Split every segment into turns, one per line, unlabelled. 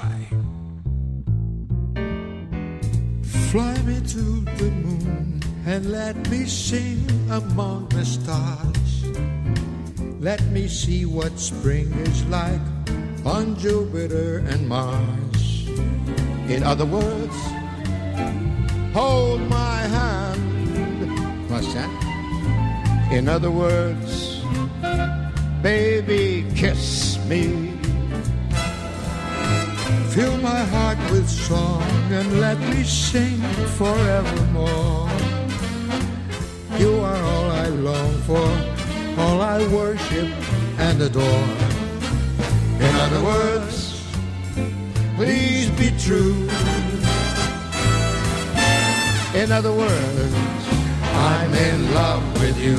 fly. Fly me to the moon and let me sing among the stars. Let me see what spring is like on Jupiter and Mars. In other words, hold my hand. What's that? In other words, baby, kiss me. Fill my heart with song and let me sing forevermore. You are all I long for, all I worship and adore. In other words, please be true. In other words, I'm in love with you.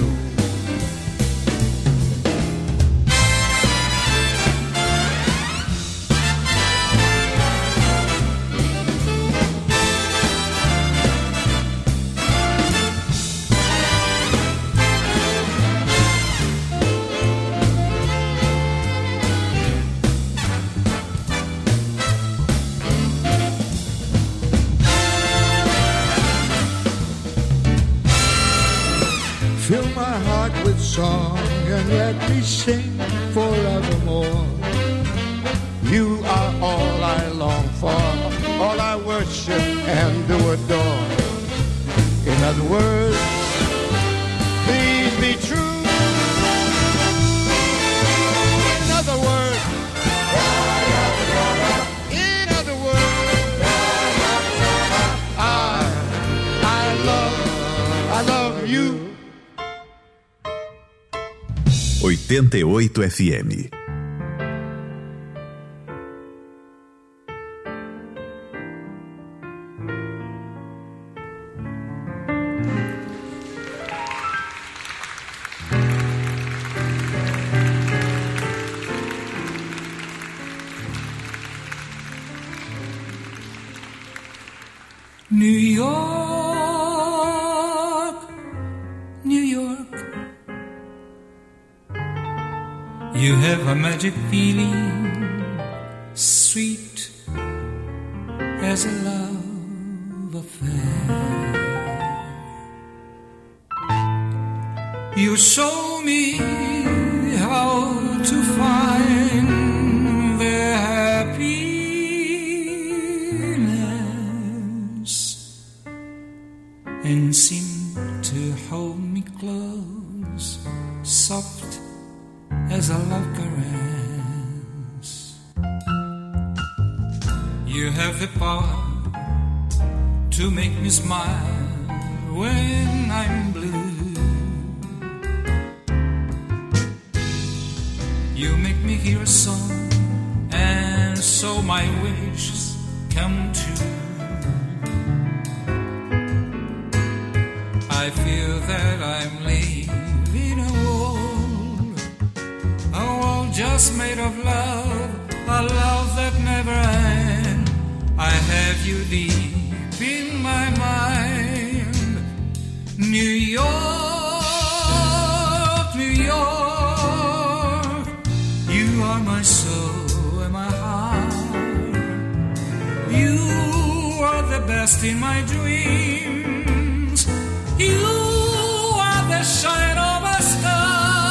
Fill my heart with song and let me sing forevermore. You are all I long for, all I worship and do adore. In other words, please be true. In other words, I love you.
88 FM.
New York, New York, you have a magic feeling, sweet as a love affair. You show me how to find the happiness and seem to hold me close, soft as a love caress. You have the power to make me smile when I'm blue. You make me hear a song, and so my wishes come true. I feel that I'm leaving a world just made of love, a love that never ends. I have you deep in my mind. New York, New York, you are my soul and my heart. You are the best in my dreams. You are the shine of a star.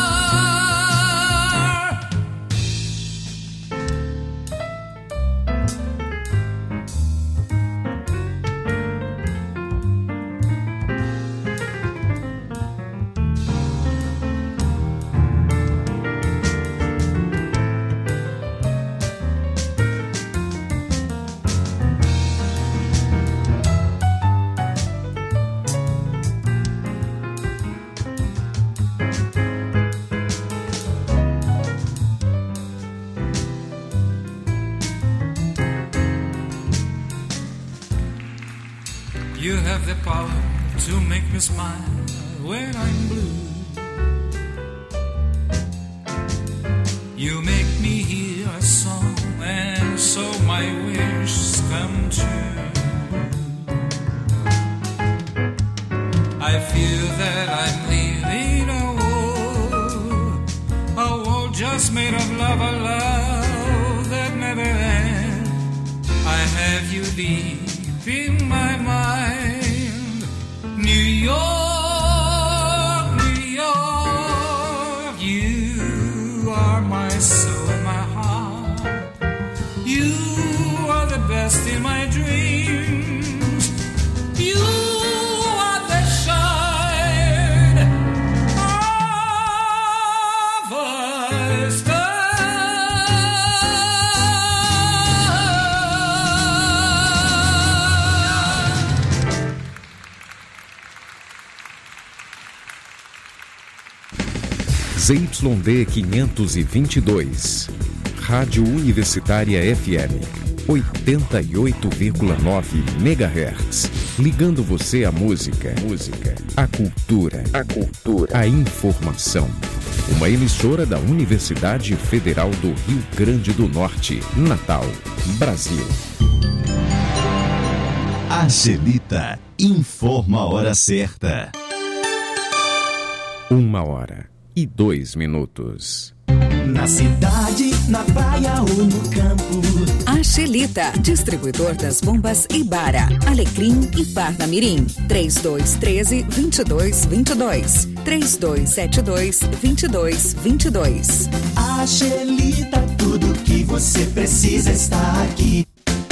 You have the power to make me smile when I'm blue. You make me hear a song, and so my wishes come true. I feel that I'm leaving a world just made of love, a love that never ends. have you deep in my mind. New York, New York, you are my soul and my heart. You are the best in my dreams. You are the shine of a star.
ZYD 522, Rádio Universitária FM, 88,9 MHz, ligando você à música, à cultura, à informação. Uma emissora da Universidade Federal do Rio Grande do Norte, Natal, Brasil.
Angelita informa a hora certa.
1h02.
Na cidade, na praia ou no campo.
Angelita, distribuidor das bombas Ibara, Alecrim e Parnamirim. 3213-2222. 3272-2222.
Angelita, tudo que você precisa está aqui.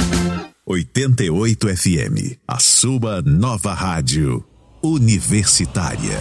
88 FM, a sua nova rádio universitária.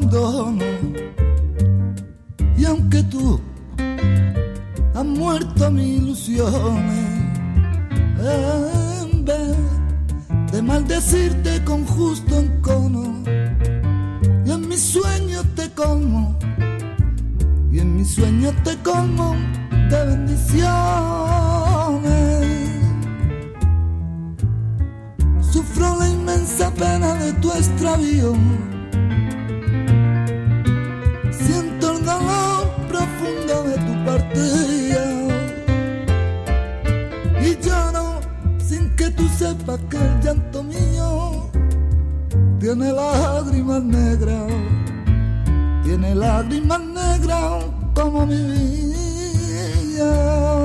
abandono. Y aunque tú has muerto mis ilusiones, en vez de maldecirte con justo encono, y en mis sueños te colmo, y en mis sueños te colmo de bendiciones. Sufro la inmensa pena de tu extravío, siento el dolor profundo de tu partida, y lloro sin que tú sepas que el llanto mío tiene lágrimas negras, tiene lágrimas negras como mi vida.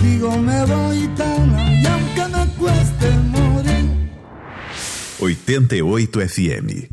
contigo me voy Tana, y aunque me cueste morir.
88 FM.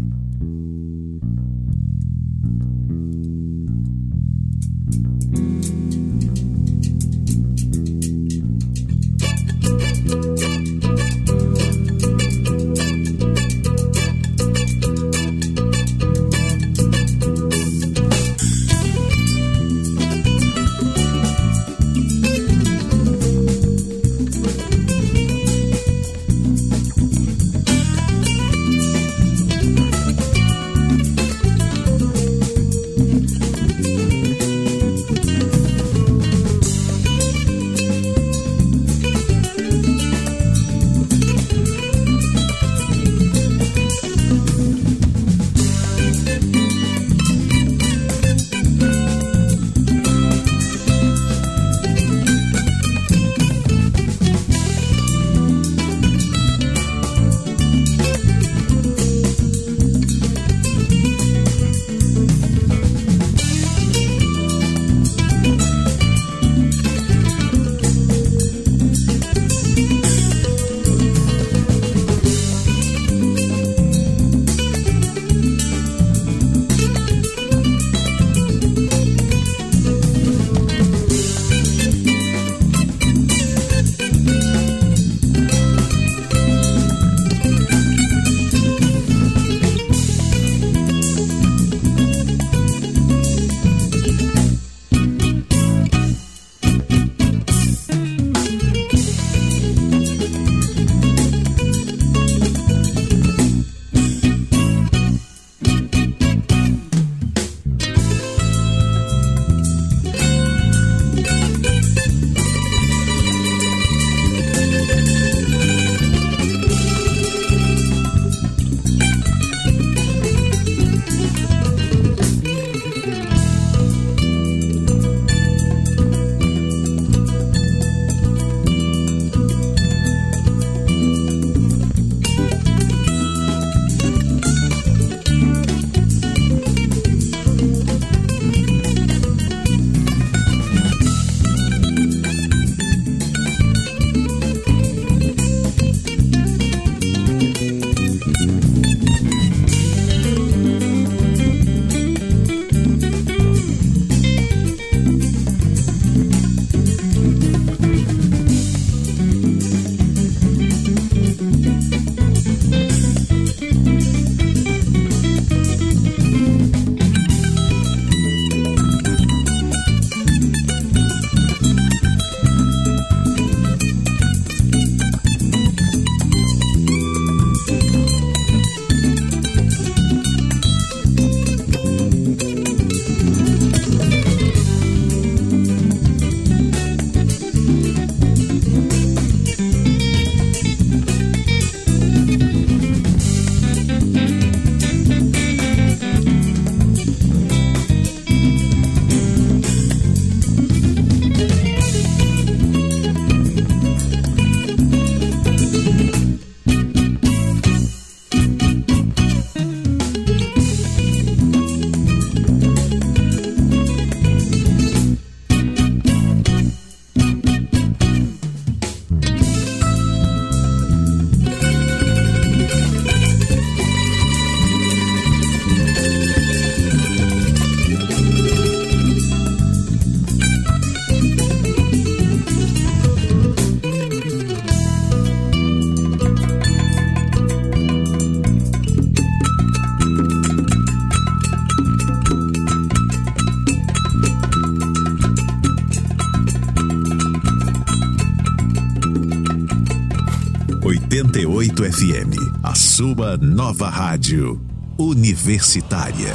FM, a sua nova rádio universitária.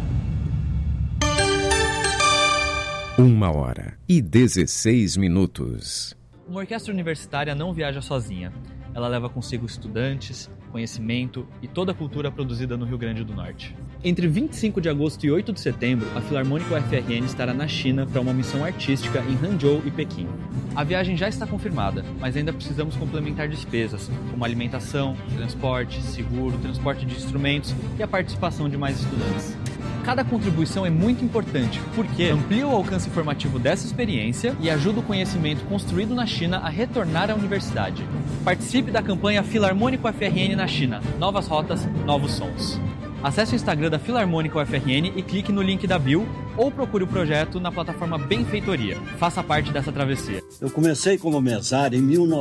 1h16.
Uma orquestra universitária não viaja sozinha. Ela leva consigo estudantes, conhecimento e toda a cultura produzida no Rio Grande do Norte. Entre 25 de agosto e 8 de setembro, a Filarmônica UFRN estará na China para uma missão artística em Hangzhou e Pequim. A viagem já está confirmada, mas ainda precisamos complementar despesas, como alimentação, transporte, seguro, transporte de instrumentos e a participação de mais estudantes. Cada contribuição é muito importante, porque amplia o alcance formativo dessa experiência e ajuda o conhecimento construído na China a retornar à universidade. Participe da campanha Filarmônico FRN na China. Novas rotas, novos sons. Acesse o Instagram da Filarmônica UFRN e clique no link da bio ou procure o projeto na plataforma Benfeitoria. Faça parte dessa travessia.
Eu comecei como mesário em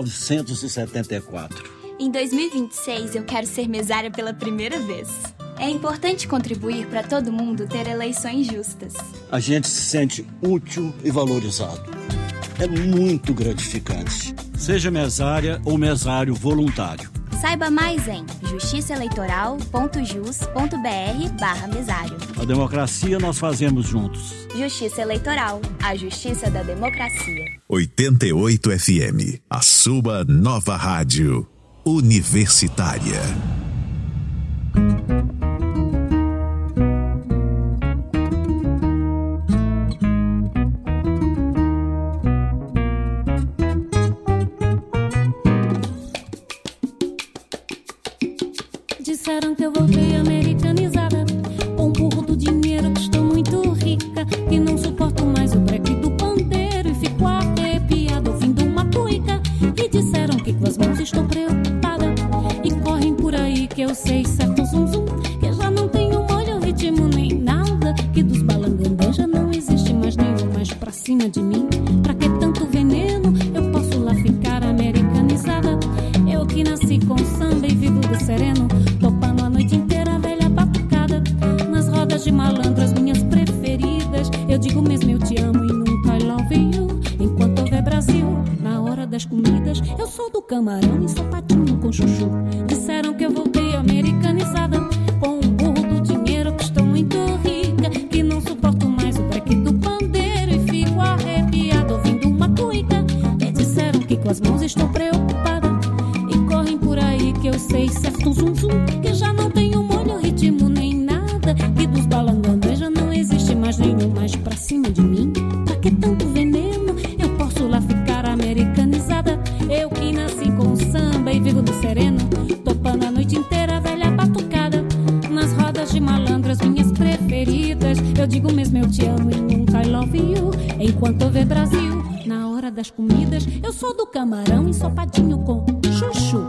1974.
Em 2026 eu quero ser mesária pela primeira vez. É importante contribuir para todo mundo ter eleições justas.
A gente se sente útil e valorizado. É muito gratificante. Seja mesária ou mesário voluntário.
Saiba mais em justiçaeleitoral.jus.br/mesário.
A democracia nós fazemos juntos.
Justiça Eleitoral, a justiça da democracia.
88 FM, a sua nova rádio universitária.
Disseram que eu voltei americanizada, com burro do dinheiro que estou muito rica, que não suporto mais o breque do pandeiro e fico arrepiada ouvindo uma cuica. E disseram que com as mãos estou preocupada e correm por aí que eu sei certo zum zum, que eu já não tenho molho, ritmo nem nada, que dos balangandãs já não existe mais nenhum mais pra cima de mim. Pra que tanto veneno? Eu posso lá ficar americanizada. Eu que nasci com samba e vivo do sereno, topando a noite inteira a velha batucada. Nas rodas de malandro as minhas preferidas, eu digo mesmo eu te amo e nunca I love you. Enquanto houver Brasil, na hora das comidas, eu sou do camarão e sapatinho com chuchu. Disseram que eu voltei americanizada, com um burro do dinheiro que estou muito rica, que não suporto mais o breque do pandeiro e fico arrepiada ouvindo uma cuica. E disseram que com as mãos estou preocupada e correm por aí que eu sei certo zum zum, que já não tenho molho, ritmo nem nada, que dos balangandãs já não existe mais nenhum mais pra cima de mim. Pra que tanto veneno? Eu posso lá ficar americanizada. Eu que nasci com samba e vivo do sereno, topando a noite inteira a velha batucada. Nas rodas de malandro as minhas preferidas, eu digo mesmo eu te amo e nunca I love you. Enquanto houver Brasil, na hora das comidas, eu sou do camarão ensopadinho com chuchu.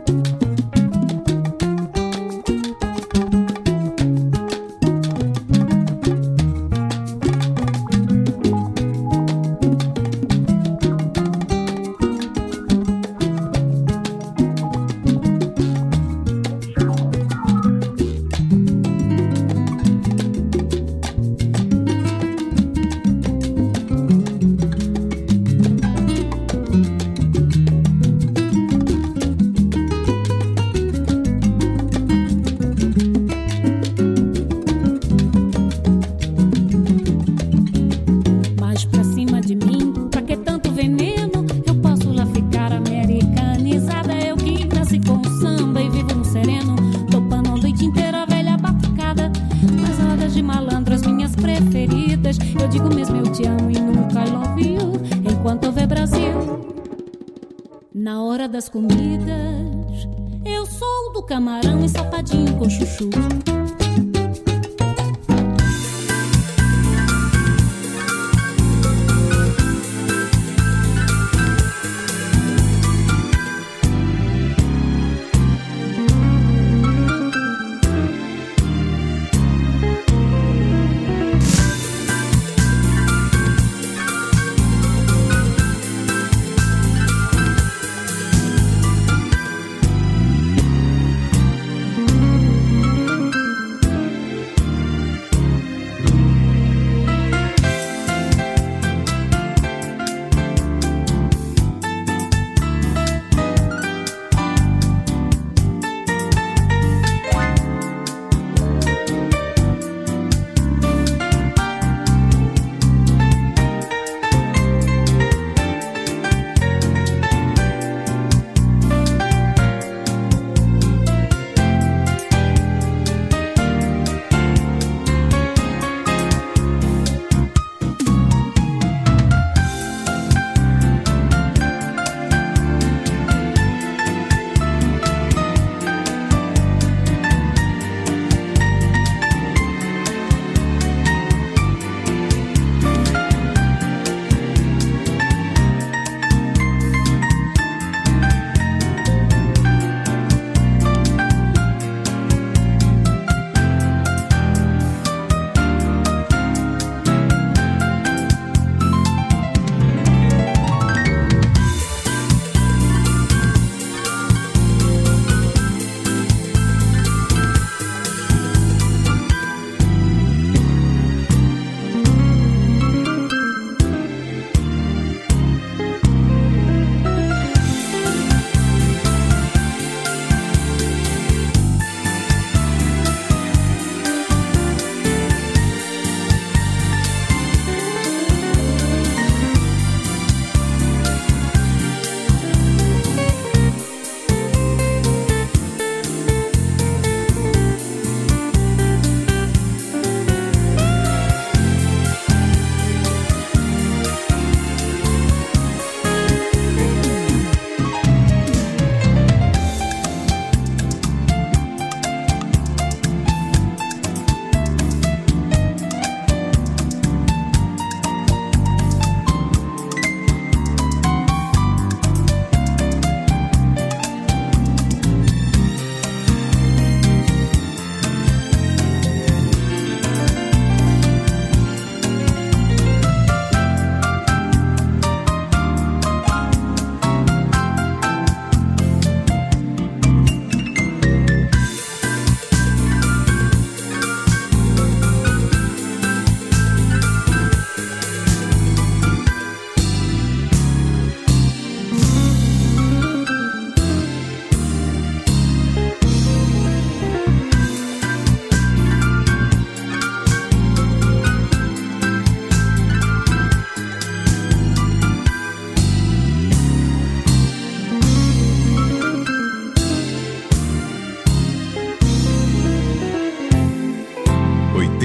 Eu digo mesmo eu te amo e nunca I love you. Enquanto houver Brasil, na hora das comidas, eu sou do camarão ensopadinho com chuchu.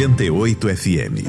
88 FM.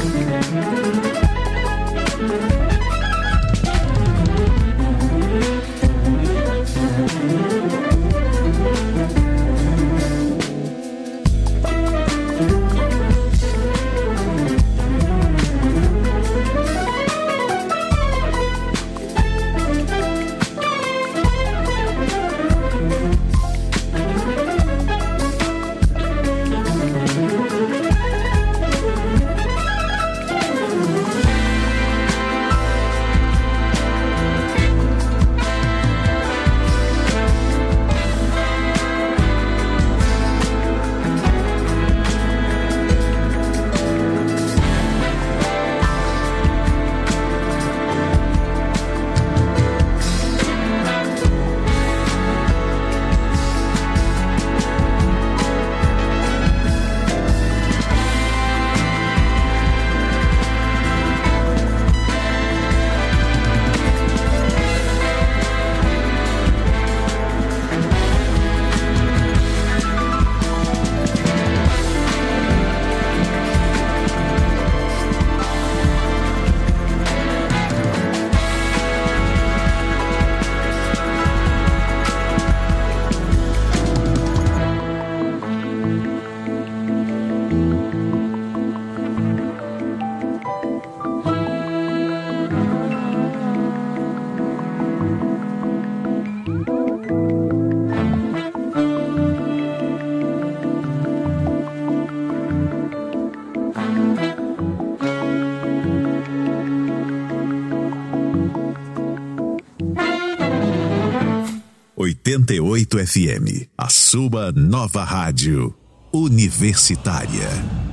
88 FM, a sua nova rádio universitária.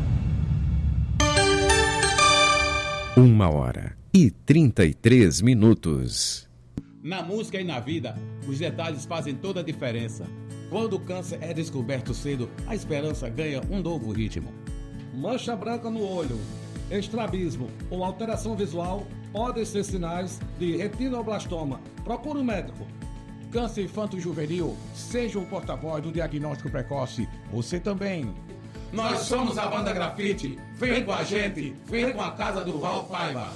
1h33.
Na música e na vida, os detalhes fazem toda a diferença. Quando o câncer é descoberto cedo, a esperança ganha um novo ritmo.
Mancha branca no olho, estrabismo ou alteração visual podem ser sinais de retinoblastoma. Procure um médico.
Câncer infanto-juvenil, seja o porta-voz do diagnóstico precoce. Você também. Nós somos a Banda Grafite. Vem com a gente, vem com a Casa do Val Paiva.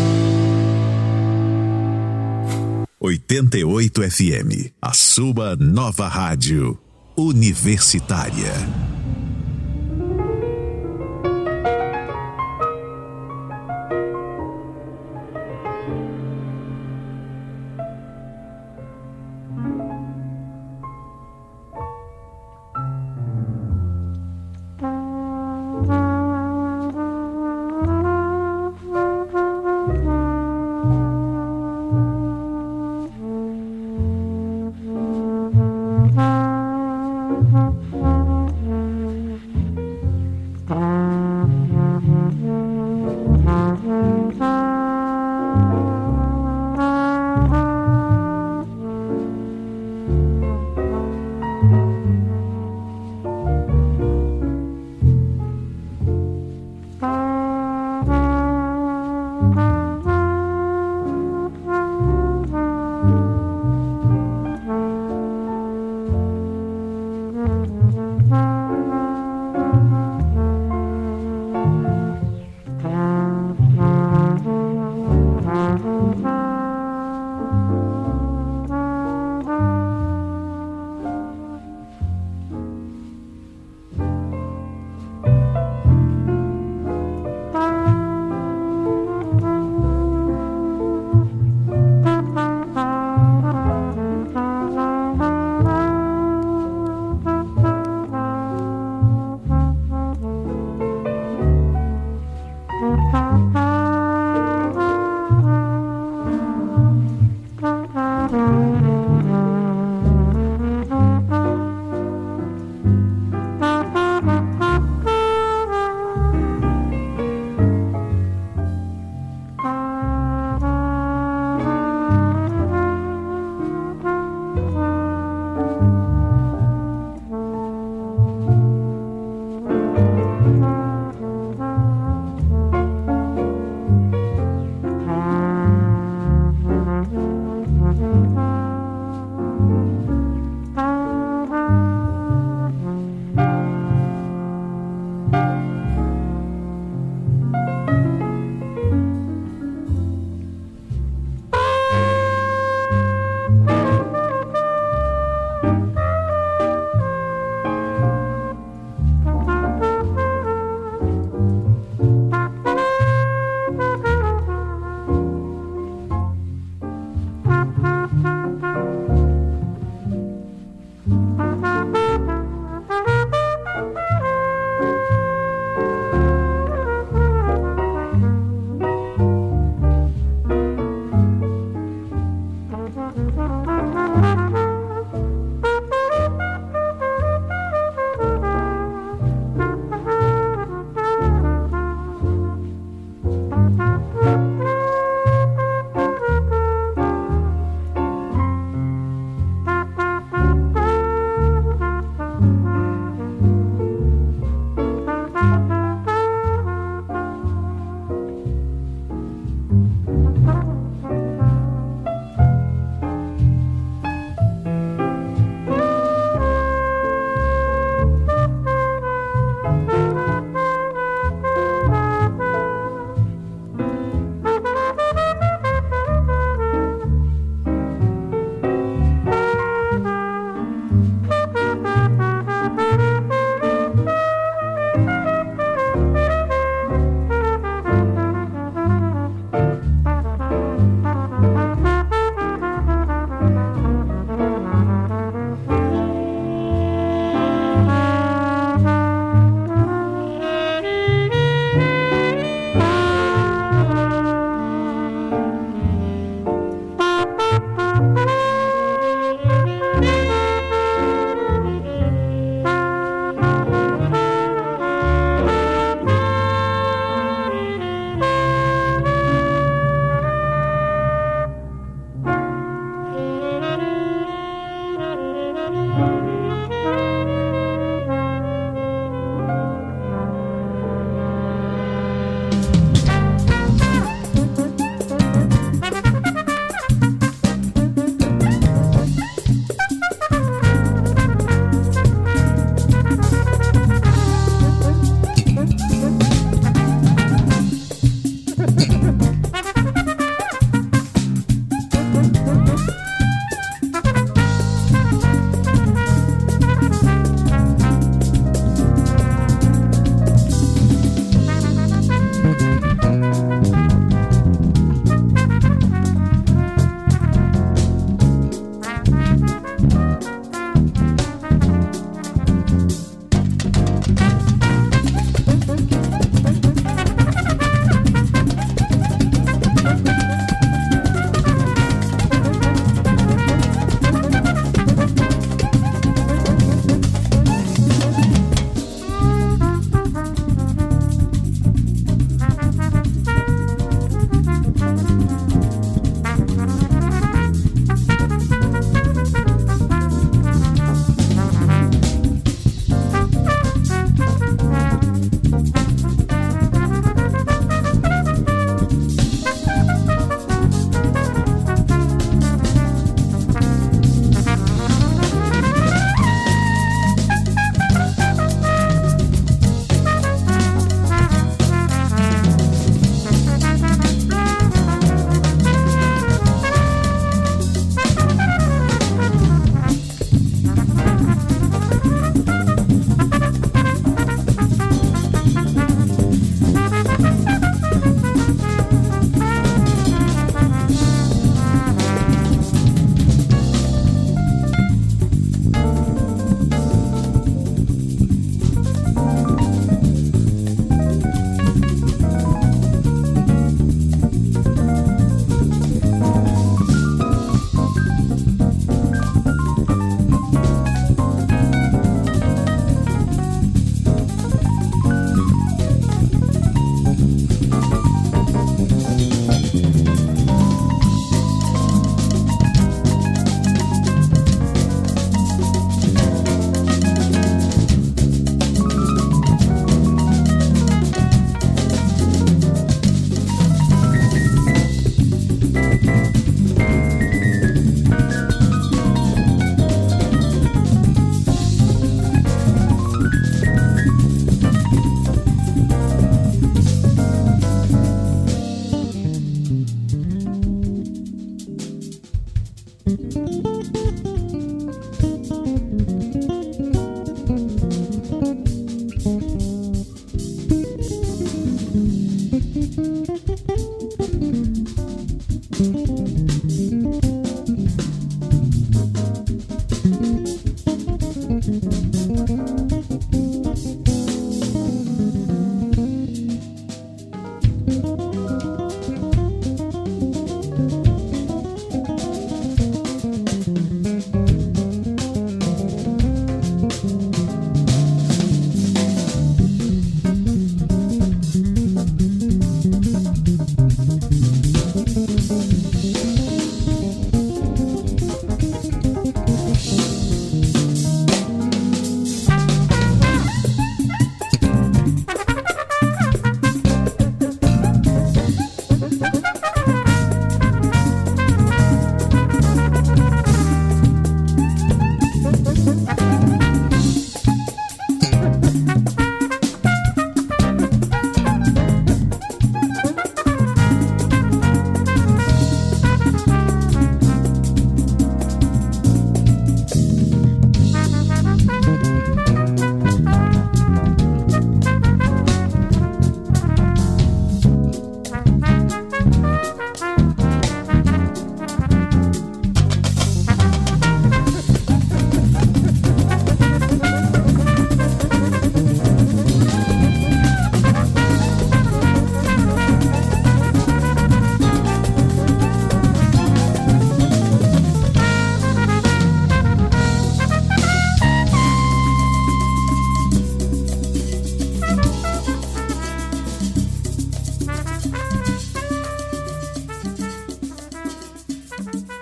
88 FM, a sua nova rádio universitária.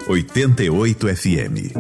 88 FM.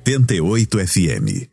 98 FM.